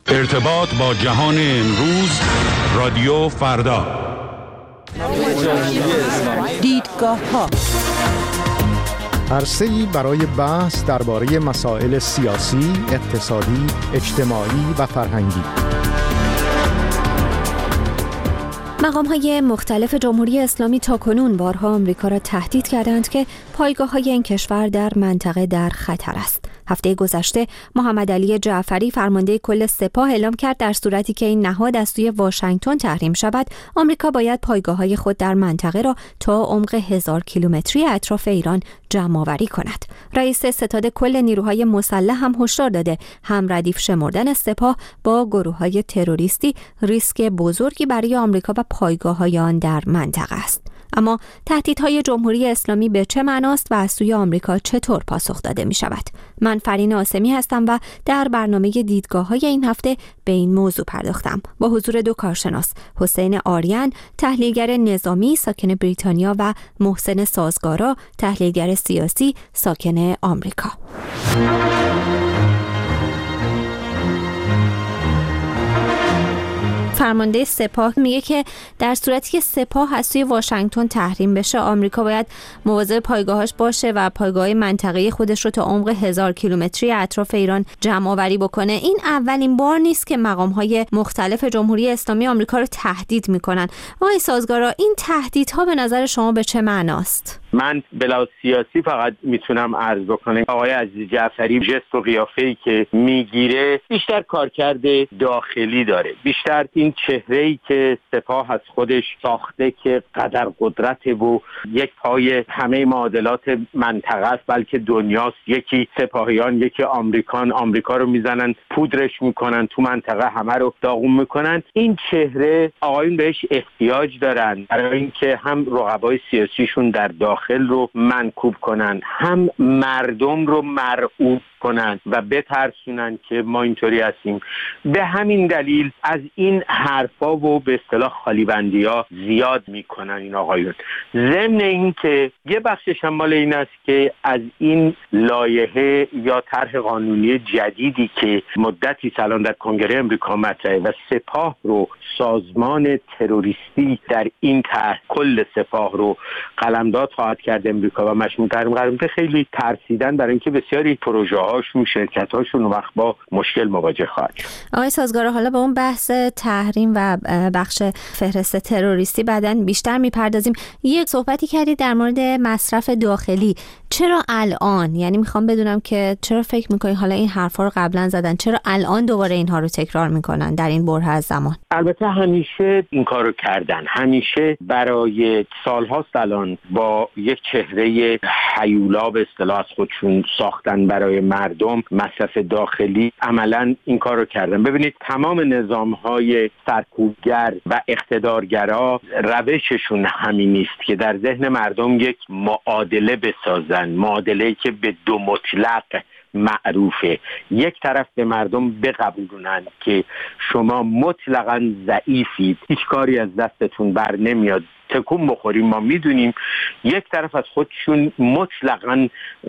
ارتباط با جهان امروز، رادیو فردا. دیدگاه‌ها، عرصه‌ای برای بحث درباره مسائل سیاسی، اقتصادی، اجتماعی و فرهنگی. مقام‌های مختلف جمهوری اسلامی تاکنون بارها آمریکا را تهدید کردند که پایگاه‌های این کشور در منطقه در خطر است. هفته گذشته محمد علی جعفری فرمانده کل سپاه اعلام کرد در صورتی که این نهاد از سوی واشنگتن تحریم شود، آمریکا باید پایگاه‌های خود در منطقه را تا عمق 1000 کیلومتری اطراف ایران جمع‌آوری کند. رئیس ستاد کل نیروهای مسلح هم هشدار داده هم ردیف شمردن سپاه با گروه‌های تروریستی ریسک بزرگی برای آمریکا و پایگاه‌های آن در منطقه است. اما تهدیدهای جمهوری اسلامی به چه معناست و از سوی آمریکا چطور پاسخ داده می شود؟ من فرین آسمی هستم و در برنامه دیدگاه‌های این هفته به این موضوع پرداختم با حضور دو کارشناس، حسین آریان تحلیلگر نظامی ساکن بریتانیا و محسن سازگارا تحلیلگر سیاسی ساکن آمریکا. فرمانده سپاه میگه که در صورتی که سپاه از سوی واشنگتن تحریم بشه، آمریکا باید مواظب پایگاهاش باشه و پایگاه منطقه خودش رو تا عمق 1000 کیلومتری اطراف ایران جمع آوری بکنه. این اولین بار نیست که مقام‌های مختلف جمهوری اسلامی آمریکا رو تهدید میکنن. آقای سازگارا، این تهدیدها به نظر شما به چه معناست؟ من بلا سیاسی فقط میتونم عرض بکنم آقای عزیز جعفری جست و قیافه‌ای که میگیره بیشتر کارکرد داخلی داره، بیشتر این چهره‌ای که سپاه از خودش ساخته که قدر قدرته و یک پای همه معادلات منطقه است بلکه دنیاست، یکی سپاهیان یکی آمریکا رو میزنن پودرش میکنن تو منطقه همه رو داغون میکنن. این چهره آقایون بهش احتیاج دارن برای اینکه هم رقبای سیاسیشون در داخل رو منکوب کنن، هم مردم رو مرعوب کنن و بترسونن که ما اینطوری هستیم. به همین دلیل از این حرفا و به اصطلاح خالیبندی‌ها زیاد میکنن این آقایون. ضمن این که یه بخشش هم مال این است که از این لایحه یا طرح قانونی جدیدی که مدتی الان در کنگره امریکا مطرحه و سپاه رو سازمان تروریستی در این طرح کل سپاه رو قلمداد خواهد کرد امریکا و مشمول تحریم قرار میده، خیلی ترسیدن برای اینکه بسیاری پروژه هاشون شرکت‌هاشون وقت با مشکل مواجه خواهد شد. آقای سازگارا، حالا به اون بحث تحریم و بخش فهرست تروریستی بعداً بیشتر میپردازیم. یک صحبتی کردید در مورد مصرف داخلی. چرا الان؟ یعنی میخوام بدونم که چرا فکر میکنید حالا این حرفا رو قبلا زدن، چرا الان دوباره اینها رو تکرار میکنن در این بره از زمان؟ البته همیشه این کارو کردن، همیشه برای سالهاست الان با یک چهره هیولا به اصطلاح از خودشون ساختن برای مردم مصرف داخلی، عملا این کارو کردن. ببینید تمام نظام‌های سرکوبگر و اقتدارگرا روششون همین است که در ذهن مردم یک معادله بسازن، معادله‌ای که به دو مطلق معروفه. یک طرف به مردم بقبولونن که شما مطلقاً ضعیفید، هیچ کاری از دستتون بر نمیاد، تکون بخوریم ما میدونیم. یک طرف از خودشون مطلقاً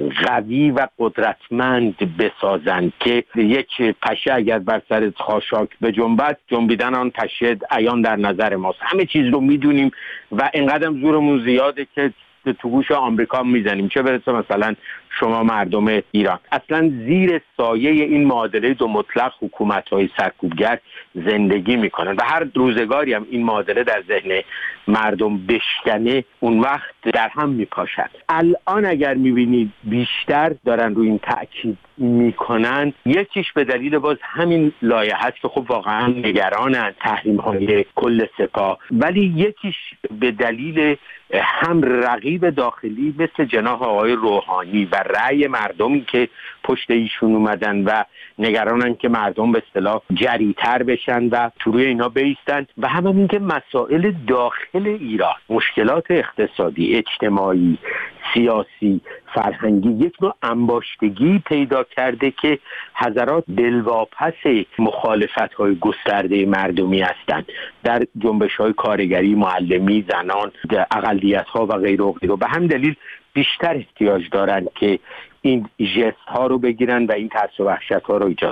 قوی و قدرتمند بسازن که یک پشه اگر بر سر خاشاک بجنبد، جنبیدن آن پشه عیان در نظر ماست. همه چیز رو میدونیم و اینقدر زورمون زیاده که تو گوش آمریکا میزنیم، چه برسه مثلا شما مردم ایران. اصلا زیر سایه این معادله دو مطلق حکومت‌های سرکوبگر زندگی میکنن و هر روزگاری هم این معادله در ذهن مردم بشکنه، اون وقت در هم میپاشد. الان اگر میبینید بیشتر دارن روی این تأکید میکنن، یکیش به دلیل باز همین لایحه هست که خب واقعا نگرانن تحریم‌های کل سپاه، ولی یکیش به دلیل هم رقیب داخلی مثل جناح آقای روحانی و رأی مردمی که پشت ایشون اومدن و نگرانن که مردم به اصطلاح جری‌تر بشن و تو روی اینا بایستن، و همین که مسائل داخل ایران، مشکلات اقتصادی، اجتماعی، سیاسی، فرهنگی یک نوع انباشتگی پیدا کرده که حضرات دلواپس مخالفت‌های گسترده مردمی هستند در جنبش‌های کارگری، معلمی، زنان، اقلیت‌ها و غیره و غیره. به همین دلیل بیشتر احتیاج دارند که این ژست ها رو بگیرن و این ترس و وحشت ها رو ایجاد کنن.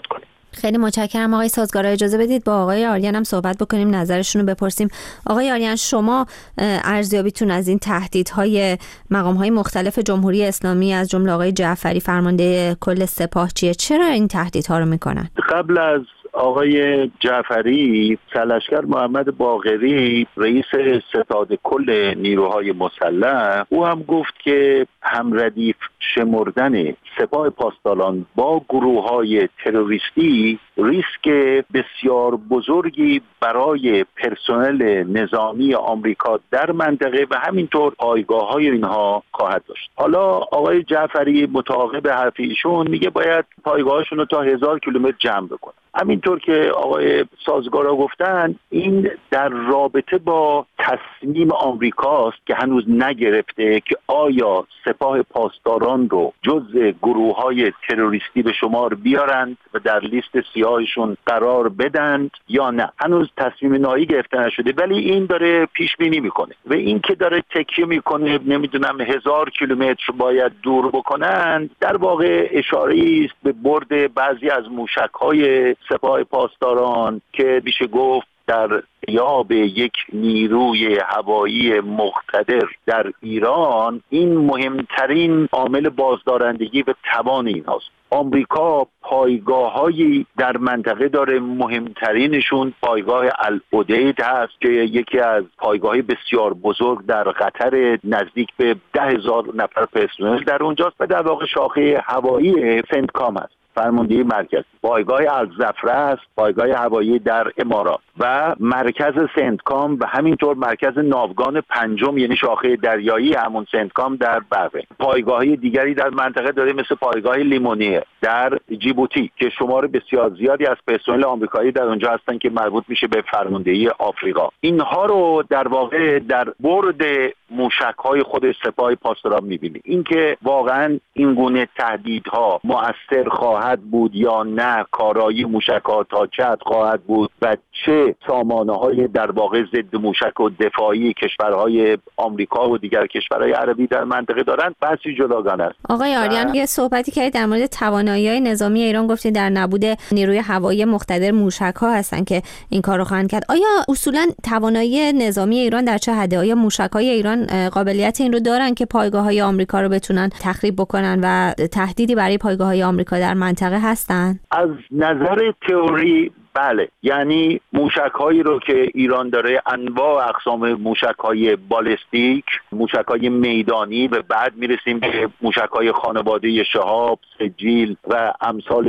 خیلی متشکرم آقای سازگارا. اجازه بدید با آقای آریان هم صحبت بکنیم، نظرشون رو بپرسیم. آقای آریان، شما ارزیابیتون از این تهدیدهای مقام‌های مختلف جمهوری اسلامی از جمله آقای جعفری فرمانده کل سپاه چیه؟ چرا این تهدیدها رو میکنن؟ قبل از آقای جعفری، سرلشکر محمد باقری رئیس ستاد کل نیروهای مسلح، او هم گفت که همردیف شمردن سپاه پاسداران با گروه‌های تروریستی ریسک بسیار بزرگی برای پرسنل نظامی آمریکا در منطقه و همینطور پایگاه‌های اینها خواهد داشت. حالا آقای جعفری متعاقب حرف ایشون میگه باید پایگاهاشون رو تا 1000 کیلومتر جمع بکنن. همینطور که آقای سازگارا گفتن، این در رابطه با تصمیم آمریکاست که هنوز نگرفته که آیا سپاه پاسداران رو جزء گروه‌های تروریستی به شمار بیارند و در لیست سیاهشون قرار بدند یا نه. هنوز تصمیم نهایی گرفته نشده، ولی این داره پیش بینی میکنه و این که داره تکیه میکنه نمیدونم 1000 کیلومتر باید دور بکنند، در واقع اشاره است به برد بعضی از موشک‌های سپاه پاسداران که میشه گفت در غیاب یک نیروی هوایی مقتدر در ایران این مهمترین عامل بازدارندگی و توان اینهاست. آمریکا پایگاه‌هایی در منطقه داره، مهمترینشون پایگاه العدید هست که یکی از پایگاه‌های بسیار بزرگ در قطر، نزدیک به 10,000 نفر پرسنل در اونجاست و در واقع شاخه هوایی سنتکام است، فرماندهی مرکز. پایگاه الزفره است، پایگاه هوایی در امارات و مرکز سنتکام و همینطور مرکز ناوگان پنجم یعنی شاخه دریایی همون سنتکام در بحرین. پایگاه‌های دیگری در منطقه داره مثل پایگاه لیمونیه در جیبوتی که شمار بسیار زیادی از پرسنل آمریکایی در اونجا هستن که مربوط میشه به فرماندهی آفریقا. اینها رو در واقع در برد موشک‌های خود سپاه پاسداران می‌بینی. اینکه واقعاً این گونه تهدیدها مؤثر خواهد بود یا نه، کارایی موشک‌ها تا چه حد خواهد بود و چه سامانه‌های در واقع ضد موشک و دفاعی کشورهای آمریکا و دیگر کشورهای عربی در منطقه دارند، بحثی جداگانه است. آقای آریان، یه صحبتی که در مورد توانایی‌های نظامی ایران گفتید در نبود نیروی هوایی مقتدر موشک‌ها هستن که این کارو خواهند کرد. آیا اصولاً توانایی نظامی ایران در چه حده؟ آیا موشک‌های ایران قابلیت این رو دارن که پایگاه‌های آمریکا رو بتونن تخریب بکنن و تهدیدی برای پایگاه‌های آمریکا در منطقه هستن؟ از نظر تئوری بله، یعنی موشک‌هایی رو که ایران داره، انواع اقسام موشک‌های بالستیک، موشک‌های میدانی و بعد میرسیم به موشک‌های خانواده شهاب، سجیل و امثال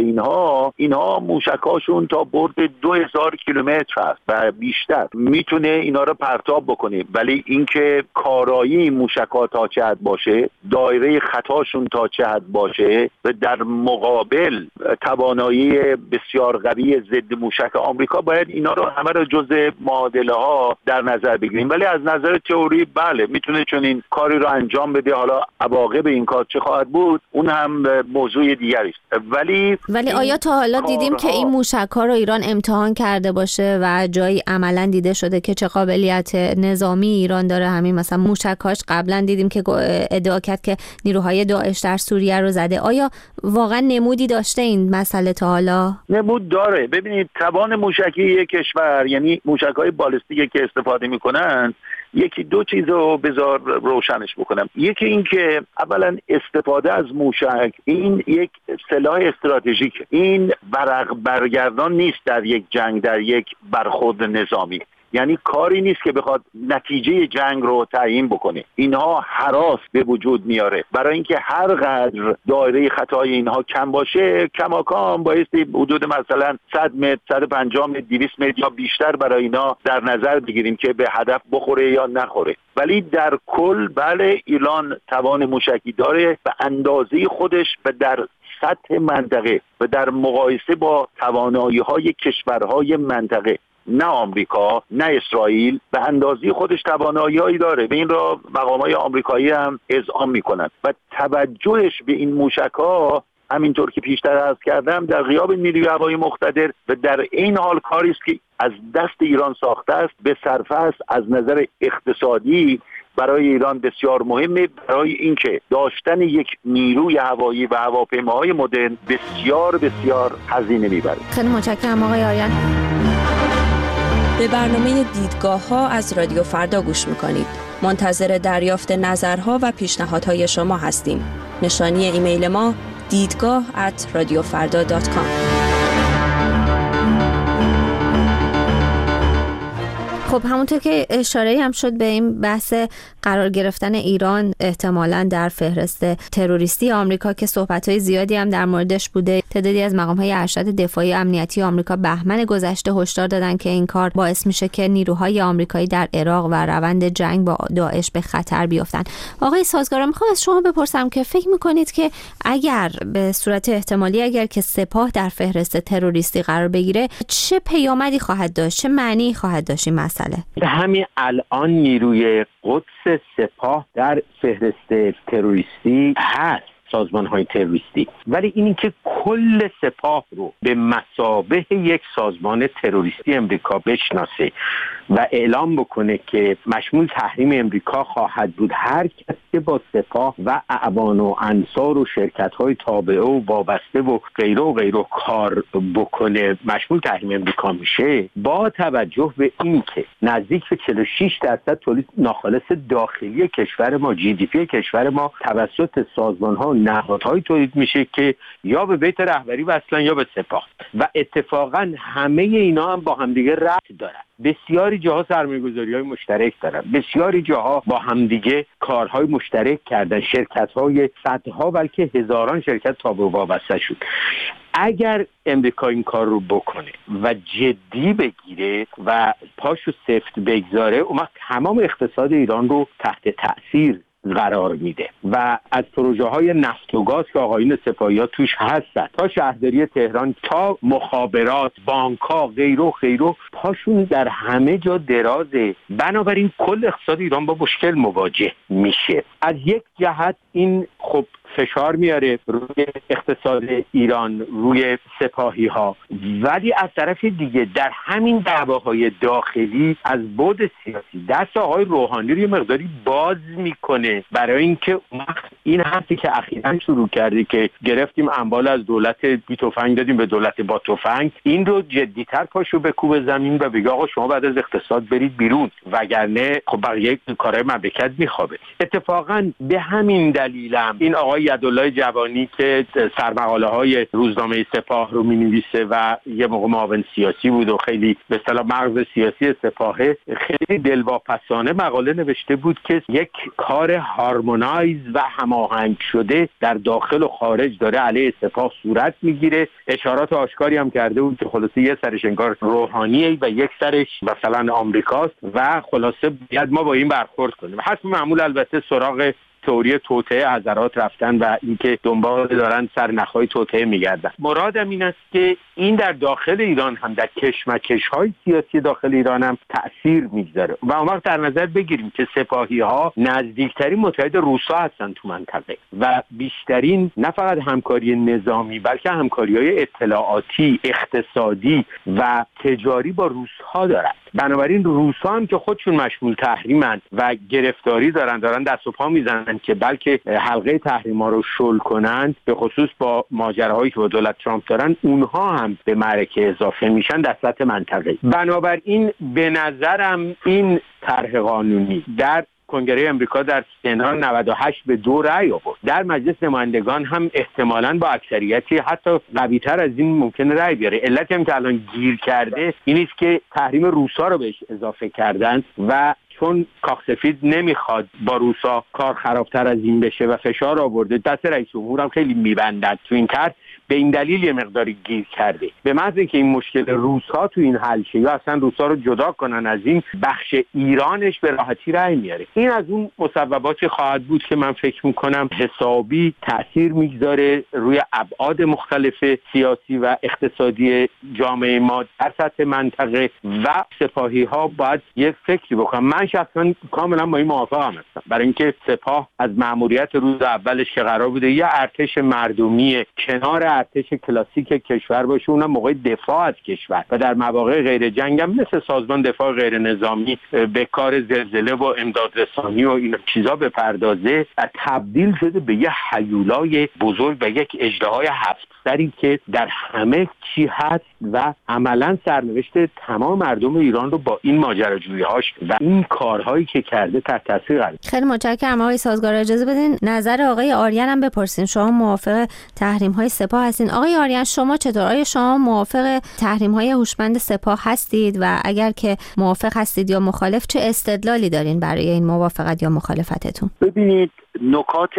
اینها موشک‌هاشون تا برد 2000 کیلومتر هست و بیشتر میتونه اینا رو پرتاب بکنه. ولی اینکه کارایی موشک‌ها تا چه حد باشه، دایره خطاشون تا چه حد باشه و در مقابل توانایی بسیار قوی ضد موشک آمریکا، باید اینا رو همه رو جزء معادله ها در نظر بگیریم. ولی از نظر تئوری بله میتونه چنین کاری رو انجام بده. حالا عواقب این کار چه خواهد بود اون هم موضوع دیگری است. ولی آیا تا حالا دیدیم که این موشک‌ها رو ایران امتحان کرده باشه و جایی عملاً دیده شده که چه قابلیت نظامی ایران داره؟ همین مثلا موشک‌هاش قبلا دیدیم که ادعا کرد که نیروهای داعش در سوریه رو زده. آیا واقعا نمودی داشته این مسئله تا حالا؟ نمود داره. ببینید توان موشکی یک کشور، یعنی موشک‌های بالستیکی که استفاده می‌کنن، یکی دو چیز رو بذار روشنش بکنم. یکی این که اولا استفاده از موشک این یک سلاح استراتژیکه. این ورق برگردان نیست در یک جنگ، در یک برخورد نظامی. یعنی کاری نیست که بخواد نتیجه جنگ رو تعیین بکنه. اینها هراس به وجود میاره. برای اینکه هر قدر دایره خطای اینها کم باشه، کماکان بایستی حدود مثلا 100 متر، 150 متر، 200 متر یا بیشتر برای اینا در نظر بگیریم که به هدف بخوره یا نخوره. ولی در کل بله، ایران توان موشکی داره به اندازه خودش و در سطح منطقه و در مقایسه با توانایی‌های کشورهای منطقه، نه آمریکا نه اسرائیل، به اندازه خودش توانایی‌هایی داره و این را مقامات آمریکایی هم اذعان می‌کنند و توجهش به این موشک‌ها همینطور که پیشتر عرض کردم در غیاب نیروی هوایی مقتدر و در این حال کاری است که از دست ایران ساخته است، به صرفه است از نظر اقتصادی برای ایران بسیار مهمه، برای اینکه داشتن یک نیروی هوایی و هواپیماهای مدرن بسیار بسیار هزینه میبره. خیلی متشکرم آقای آریان. به برنامه دیدگاه‌ها از رادیو فردا گوش می‌کنید. منتظر دریافت نظرها و پیشنهادهای شما هستیم. نشانی ایمیل ما دیدگاه@radiofarda.com. خب همونطور که اشاره هم شد به این بحث قرار گرفتن ایران احتمالاً در فهرست تروریستی آمریکا که صحبت‌های زیادی هم در موردش بوده. تعدادی از مقام‌های ارشد دفاعی امنیتی آمریکا بهمن گذشته هشدار دادن که این کار باعث میشه که نیروهای آمریکایی در عراق و روند جنگ با داعش به خطر بیفتن. آقای سازگارا، میخوام از شما بپرسم که فکر میکنید که اگر به صورت احتمالی اگر که سپاه در فهرست تروریستی قرار بگیره چه پیامدی خواهد داشت، چه معنی خواهد داشت این مسئله؟ همین الان نیروی قدس سپاه در فهرست تروریستی هست، سازمان‌های تروریستی، ولی اینی که کل سپاه رو به مثابه یک سازمان تروریستی امریکا بشناسه و اعلام بکنه که مشمول تحریم امریکا خواهد بود هر کسی که با سپاه و اعوان و انصار و شرکت‌های تابعه و وابسته و غیره و غیره کار بکنه مشمول تحریم امریکا میشه، با توجه به این که نزدیک به 46% تولید ناخالص داخلی کشور ما، جی دی پی کشور ما توسط سازمان‌ها نهادهای تولید میشه که یا به بیت رهبری وصلن یا به سپاه و اتفاقا همه اینا هم با همدیگه ربط دارن. بسیاری جاها سرمایه‌گذاری‌های مشترک دارن، بسیاری جاها با همدیگه کارهای مشترک کردن، شرکت‌های صدها بلکه هزاران شرکت تابع و وابسته شد. اگر امریکا این کار رو بکنه و جدی بگیره و پاشو سفت بگذاره، اون وقت تمام اقتصاد ایران رو تحت تأثیر قرار میده و از پروژه های نفت و گاز که آقایون سپاهی ها توش هستن تا شهرداری تهران تا مخابرات، بانک ها، غیره و غیره، پاشون در همه جا درازه. بنابراین کل اقتصاد ایران با مشکل مواجه میشه. از یک جهت این خب فشار میاره روی اقتصاد ایران، روی سپاهی ها، ولی از طرف دیگه در همین دعواهای داخلی از بعد سیاسی دست آقای روحانی رو یه مقداری باز میکنه برای اینکه این حرفی که اخیراً شروع کرده که گرفتیم اموال از دولت بی تفنگ دادیم به دولت با تفنگ، این رو جدی‌تر پاشو بکوبه زمین و بگه آقا شما بعد از اقتصاد برید بیرون وگرنه خب بقیه کارهای مملکت میخوابه. اتفاقاً به همین دلیلم این آقای یدالله جوانی که سرمقاله‌های روزنامه سپاه رو می‌نویسه و یه موقع معاون سیاسی بود و خیلی به اصطلاح مغز سیاسی سپاهه، خیلی دلواپسانه مقاله نوشته بود که یک کار هارمونایز و هماهنگ شده در داخل و خارج داره علیه سپاه صورت میگیره. اشارات آشکاری هم کرده بود که خلاصه یه سرش انگار روحانیه و یک سرش مثلا آمریکاست و خلاصه باید ما با این برخورد کنیم. حسب معمول البته سراغ تئوری توطئه حضرات رفتن و اینکه دنبال دارن سرنخهای توطئه میگردن. مرادم این است که این در داخل ایران هم در کشمکش‌های سیاسی داخل ایران هم تأثیر میگذاره و اون وقت در نظر بگیریم که سپاهی‌ها نزدیکترین متحد روس‌ها هستن تو منطقه و بیشترین نه فقط همکاری نظامی بلکه همکاری‌های اطلاعاتی، اقتصادی و تجاری با روس‌ها دارن. بنابراین روس‌ها هم که خودشون مشمول تحریمن و گرفتاری دارن دست و پا میزنن که بلکه حلقه تحریم‌ها رو شل کنن، به خصوص با ماجراهایی که با دولت ترامپ دارن، اونها هم به معرکه اضافه میشن در سطح منطقه. بنابراین به نظرم این طرح قانونی در کنگره امریکا در سنا 98 به 2 رأی آورد. در مجلس نمایندگان هم احتمالاً با اکثریتی حتی قوی‌تر از این ممکن رأی بیاره. علتی هم که الان گیر کرده این است که تحریم روسا رو بهش اضافه کردن و چون کاخ سفید نمیخواد با روسا کار خرابتر از این بشه و فشار آورده، دست رئیس جمهور هم خیلی میبندد تو این کار، به این دلیل یه مقداری گیر کرده. به محض اینکه این مشکل روس‌ها تو این حل شه یا اصلا روس‌ها رو جدا کنن از این، بخش ایرانش به راحتی رأی میاره. این از اون مسبباتی خواهد بود که من فکر میکنم حسابی تأثیر میگذاره روی ابعاد مختلف سیاسی و اقتصادی جامعه ما در سطح منطقه و سپاهی‌ها باید یه فکری بکنن. من شخصا کاملا با این موافقم هستم، برای اینکه سپاه از مأموریت روز اولش که قرار بوده یه ارتش مردمی کنار ارتش کلاسیک کشور باشه، اونم موقع دفاع از کشور و در مواقع غیر جنگ هم مثل سازمان دفاع غیر نظامی به کار زلزله و امدادرسانی و این چیزا بپردازه و تبدیل شده به یه هیولای بزرگ و یک اژدهای 7 سری که در همه چی هست و عملا سرنوشت تمام مردم ایران رو با این ماجراجویی‌هاش و این کارهایی که کرده تحت تاثیر قرار. خیلی متشکرم آقای سازگار. اجازه بدین نظر آقای آریان هم بپرسین. شما موافق تحریم‌های سپاه هستین؟ آقای آریان شما چطور؟ آیا شما موافق تحریم‌های هوشمند سپاه هستید و اگر که موافق هستید یا مخالف چه استدلالی دارین برای این موافقت یا مخالفتتون؟ ببینید نکات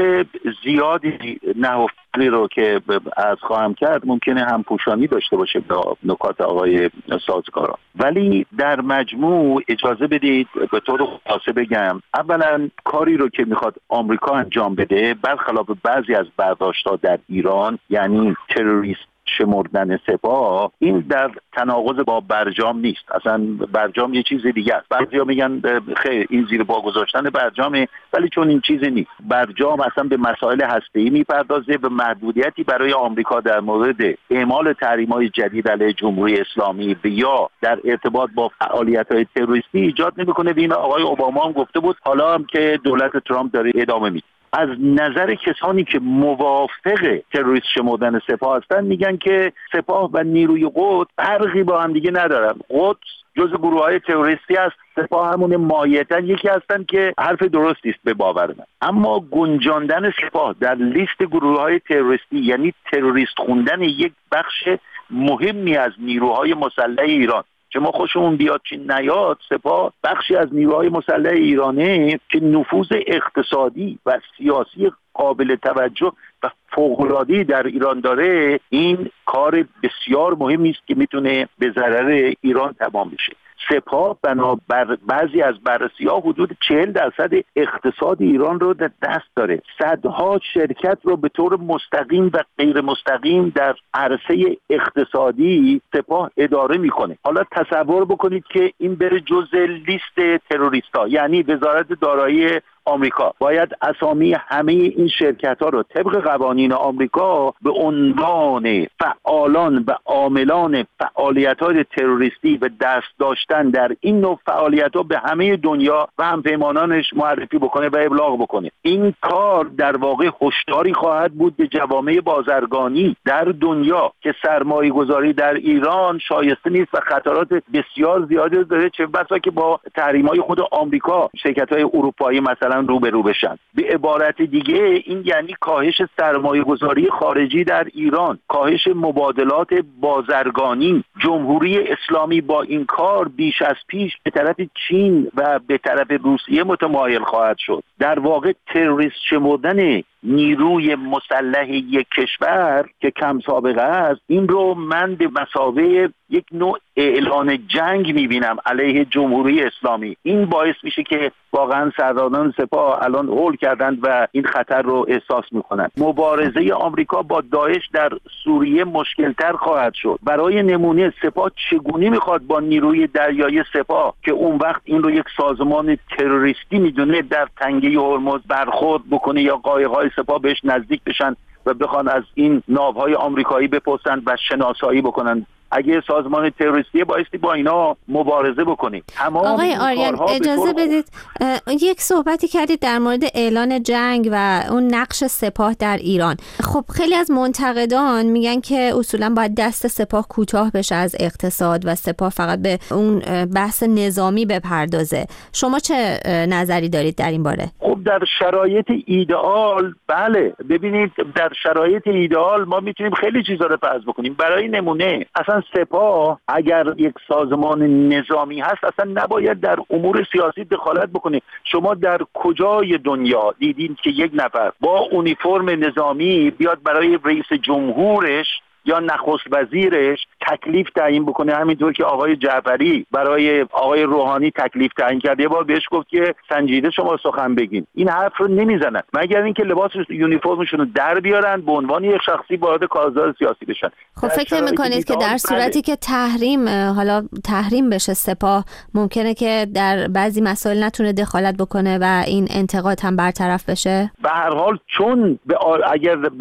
زیادی نهفتنی رو که از خواهم کرد ممکنه همپوشانی داشته باشه با نکات آقای سازگارا، ولی در مجموع اجازه بدید به طور خلاصه بگم اولا کاری رو که میخواد آمریکا انجام بده برخلاف بعضی از برداشت‌ها در ایران، یعنی تروریست شمردن سپاه، این در تناقض با برجام نیست. اصلا برجام یه چیز دیگه است. بعضیا میگن خیر این زیر پا گذاشتن برجامه، ولی چون این چیزی نیست. برجام اصلا به مسائل هسته‌ای میپردازه، به محدودیتی برای آمریکا در مورد اعمال تحریم‌های جدید علیه جمهوری اسلامی یا در ارتباط با فعالیت‌های تروریستی ایجاد نمی‌کنه. این آقای اوباما هم گفته بود، حالا هم که دولت ترامپ داره ادامه میده. از نظر کسانی که موافق تروریست شمردن سپاه هستن میگن که سپاه و نیروی قدس فرقی با هم دیگه ندارن. قدس جزء گروه‌های تروریستی است، سپاه همون ماهیتاً یکی هستن که حرف درستی است به باور من. اما گنجاندن سپاه در لیست گروه‌های تروریستی یعنی تروریست خوندن یک بخش مهمی از نیروهای مسلح ایران. چه ما خوشمون بیاد چی نیاد، سپاه بخشی از نیروهای مسلح ایرانه که نفوذ اقتصادی و سیاسی قابل توجه و فوق‌العاده‌ای در ایران داره. این کار بسیار مهمی است که میتونه به ضرر ایران تمام بشه. سپاه بنابر بعضی از بررسی‌ها حدود 40% اقتصاد ایران رو در دست داره. صدها شرکت رو به طور مستقیم و غیر مستقیم در عرصه اقتصادی سپاه اداره میکنه. حالا تصور بکنید که این بره جزء لیست تروریستا، یعنی وزارت دارایی آمریکا باید اسامی همه این شرکت‌ها رو طبق قوانین آمریکا به عنوان فعالان و عاملان فعالیت‌های تروریستی و دست داشتن در این نوع فعالیت‌ها به همه دنیا و همپیمانانش معرفی بکنه و ابلاغ بکنه. این کار در واقع هشداری خواهد بود به جوامع بازرگانی در دنیا که سرمایه‌گذاری در ایران شایسته نیست و خطرات بسیار زیادی داره، چه بسا که با تحریم‌های خود آمریکا شرکت‌های اروپایی مثلا روبرو بشن. به عبارت دیگه این یعنی کاهش سرمایه‌گذاری خارجی در ایران، کاهش مبادلات بازرگانی. جمهوری اسلامی با این کار بیش از پیش به طرف چین و به طرف روسیه متمایل خواهد شد. در واقع تروریست شمردن نیروی مسلح یک کشور که کم سابقه است، این رو من به مثابه یک نوع اعلان جنگ میبینم علیه جمهوری اسلامی. این باعث میشه که واقعا سرداران سپاه الان هول کردند و این خطر رو احساس میکنند. مبارزه آمریکا با داعش در سوریه مشکلتر خواهد شد. برای نمونه سپاه چگونه میخواد با نیروی دریایی سپاه که اون وقت این رو یک سازمان تروریستی میدونه در تنگه هرمز برخورد بکنه یا قایق‌های سپاه بهش نزدیک بشن و بخوان از این ناوهای آمریکایی بپرسن و شناسایی بکنن. اگه سازمان تروریستی بایستی با اینا مبارزه بکنیم. آقای آریان اجازه بدید یک صحبتی کردید در مورد اعلان جنگ و اون نقش سپاه در ایران. خب خیلی از منتقدان میگن که اصولا باید دست سپاه کوتاه بشه از اقتصاد و سپاه فقط به اون بحث نظامی بپردازه. شما چه نظری دارید در این باره؟ خب در شرایط ایدئال بله، ببینید در شرایط ایدئال ما میتونیم خیلی چیزا رو فرض بکنیم. برای نمونه اصلا سپاه اگر یک سازمان نظامی هست اصلا نباید در امور سیاسی دخالت بکنه. شما در کجای دنیا دیدین که یک نفر با اونیفرم نظامی بیاد برای رئیس جمهورش یا نخست وزیرش تکلیف تعیین بکنه؟ همینطور که آقای جعفری برای آقای روحانی تکلیف تعیین کرد. یه بار بهش گفت که سنجیده شما سخن بگین. این حرف رو نمیزنن مگر اینکه لباس یونیفرمشون رو در بیارن به عنوان یک شخصی وارد کارزار سیاسی بشن. خب فکر نمی‌کنید که در صورتی که تحریم بشه سپاه ممکنه که در بعضی مسائل نتونه دخالت بکنه و این انتقاد هم برطرف بشه؟ به هر حال چون اگر به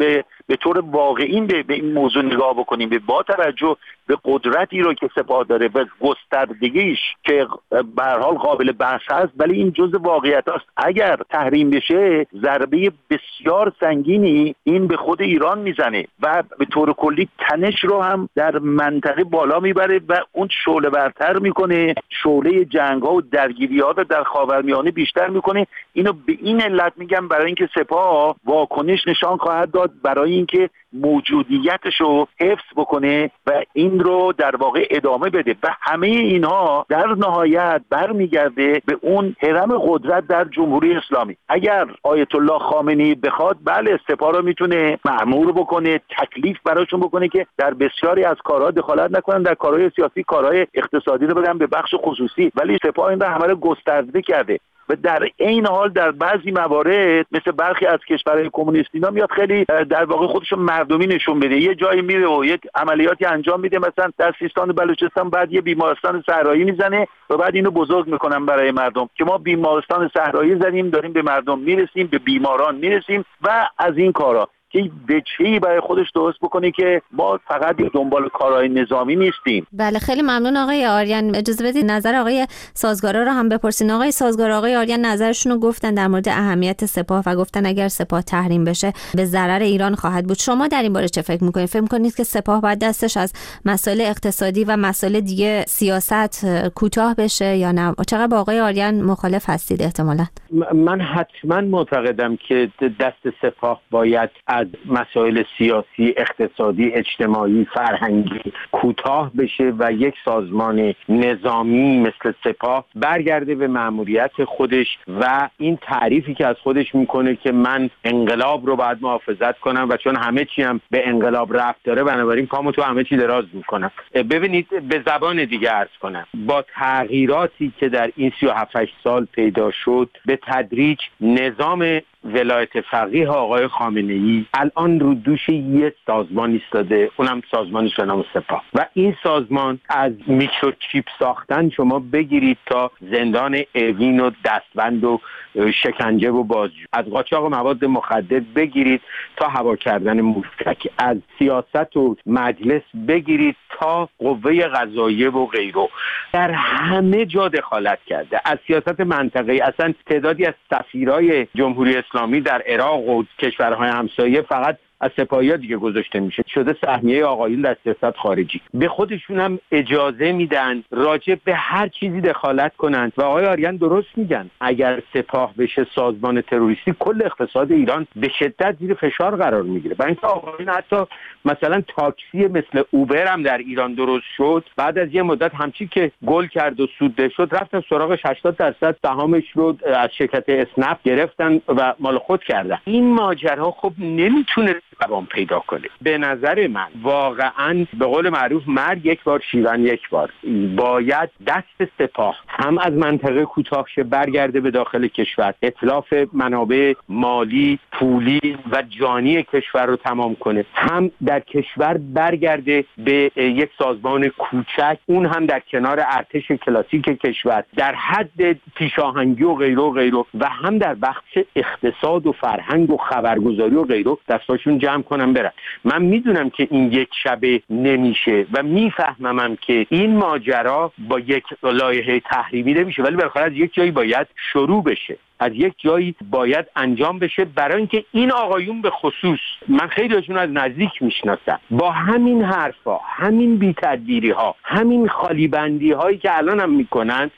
به طور واقعی به این موضوع نگاه بکنیم، با توجه به قدرتی رو که سپاه داره و گستردگیش که به هر حال قابل بحث هست، ولی این جزء واقعیت است. اگر تحریم بشه ضربه بسیار سنگینی این به خود ایران میزنه و به طور کلی تنش رو هم در منطقه بالا میبره و اون شعله برتر میکنه، شعله جنگ ها و درگیری ها رو در خاورمیانه بیشتر میکنه. اینو به این علت میگم برای اینکه سپاه واکنش نشان خواهد داد برای اینکه موجودیتش رو حفظ بکنه و این رو در واقع ادامه بده و همه اینها در نهایت برمیگرده به اون هرم قدرت در جمهوری اسلامی. اگر آیت الله خامنه‌ای بخواد، بله سپاه رو میتونه مأمور بکنه، تکلیف براشون بکنه که در بسیاری از کارها دخالت نکنن، در کارهای سیاسی، کارهای اقتصادی رو بدن به بخش خصوصی، ولی سپاه این رو همه گسترده کرده و در این حال در بعضی موارد مثل برخی از کشورهای کمونیستی اینا میاد خیلی در واقع خودشو مردمی نشون بده. یه جایی میره و یک عملیاتی انجام میده، مثلا در سیستان و بلوچستان بعد یه بیمارستان صحرایی میزنه و بعد اینو بزرگ میکنن برای مردم که ما بیمارستان صحرایی زدیم، داریم به مردم میرسیم، به بیماران میرسیم و از این کارا که وجهی برای خودش درست بکنه که ما فقط دنبال کارهای نظامی نیستیم. بله خیلی ممنون آقای آریان. اجازه بدید نظر آقای سازگارا رو هم بپرسین. آقای سازگارا، آقای آریان نظرشون رو گفتن در مورد اهمیت سپاه و گفتن اگر سپاه تحریم بشه به ضرر ایران خواهد بود. شما در این باره چه فکر میکنید؟ فکر میکنید که سپاه باید دستش از مسائل اقتصادی و مسائل دیگه سیاست کوتاه بشه یا نه؟ چقدر با آقای آریان مخالف هستید احتمالاً؟ من حتما معتقدم که دست سپاه باید از مسائل سیاسی، اقتصادی، اجتماعی، فرهنگی کوتاه بشه و یک سازمان نظامی مثل سپاه برگرده به مأموریت خودش و این تعریفی که از خودش میکنه که من انقلاب رو باید محافظت کنم و چون همه چی هم به انقلاب ربط داره بنابراین پامو تو همه چی دراز میکنم. ببینید به زبان دیگه عرض کنم، با تغییراتی که در این 37 سال پیدا شد به تدریج نظام ولایت فقیه آقای خامنه‌ای الان رو دوش یک سازمان ایستاده، اونم سازمانی به نام سپاه و این سازمان از میکروچیپ ساختن شما بگیرید تا زندان اوین و دستبند و شکنجه و بازجو، از قاچاق مواد مخدر بگیرید تا هوا کردن موشک، از سیاست و مجلس بگیرید تا قوه قضاییه و غیره، در همه جا دخالت کرده. از سیاست منطقه‌ای اصلا تعدادی از سفیرای جمهوری اسلامی در عراق و کشورهای همسایه فقط از سپاهی‌ها دیگه گذاشته میشه، شده سهمیه آقایون در سیاست خارجی. به خودشون هم اجازه میدن راجع به هر چیزی دخالت کنن و آقای آریان درست میگن اگر سپاه بشه سازمان تروریستی کل اقتصاد ایران به شدت زیر فشار قرار میگیره. برای اینکه آقایون حتی مثلا تاکسی مثل اوبر هم در ایران درست شد، بعد از یه مدت همچی که گل کرد و سوده شد رفتن سراغش 80% سهامش رو از شرکت اسنپ گرفتن و مال خود کردن. این ماجرا خب نمیتونه دوام پیدا کنه. به نظر من واقعا به قول معروف مرگ یک بار شیون یک بار. باید دست سپاه هم از منطقه کوتاه شه برگرده به داخل کشور، اتلاف منابع مالی، پولی و جانی کشور رو تمام کنه، هم در کشور برگرده به یک سازمان کوچک، اون هم در کنار ارتش کلاسیک کشور در حد پیشاهنگی و غیره و غیره، و هم در بخش اقتصاد و فرهنگ و خبرگزاری و غیره دستاشون جمع کنم برن. من میدونم که این یک شبه نمیشه و میفهمم که این ماجرا با یک لایحه تحریمی نمیشه، ولی بالاخره از یک جایی باید شروع بشه، از یک جایی باید انجام بشه، برای اینکه این آقایون به خصوص من خیلیشون از نزدیک میشناسم با همین حرفا، همین بی‌تدبیری ها، همین خالی بندی هایی که الان هم میکنن،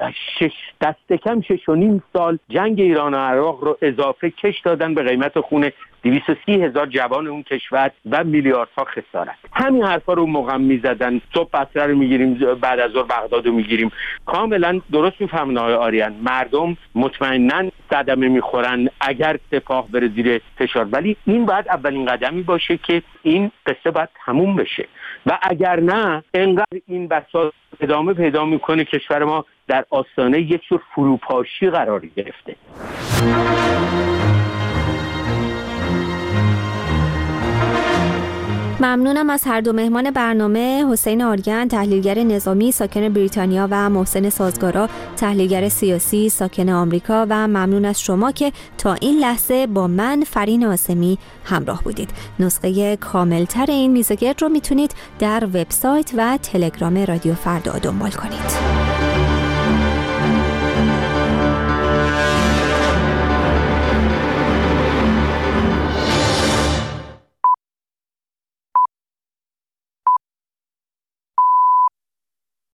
دست کم 6.5 سال جنگ ایران و عراق رو اضافه کش دادن به قیمت خون 230,000 جوان اون کشور و میلیاردها خسارت. همین حرفا رو موقع میزدن، صبح بصره رو میگیریم بعد از ظهر بغداد رو میگیریم. کاملا درست میفهمن آقای آریان، مردم مطمئناً صدمه میخورن اگر سپاه بره زیر فشار، ولی این باید اولین قدمی باشه که این قصه باید تموم بشه و اگر نه انقدر این بساط ادامه پیدا میکنه کشور ما در آستانه یک جور فروپاشی قرار گرفته. ممنونم از هر دو مهمان برنامه، حسین آرین تحلیلگر نظامی ساکن بریتانیا و محسن سازگارا تحلیلگر سیاسی ساکن آمریکا و ممنون از شما که تا این لحظه با من فرین عاصمی همراه بودید. نسخه کاملتر این میزگرد رو میتونید در وبسایت و تلگرام رادیو فردا دنبال کنید.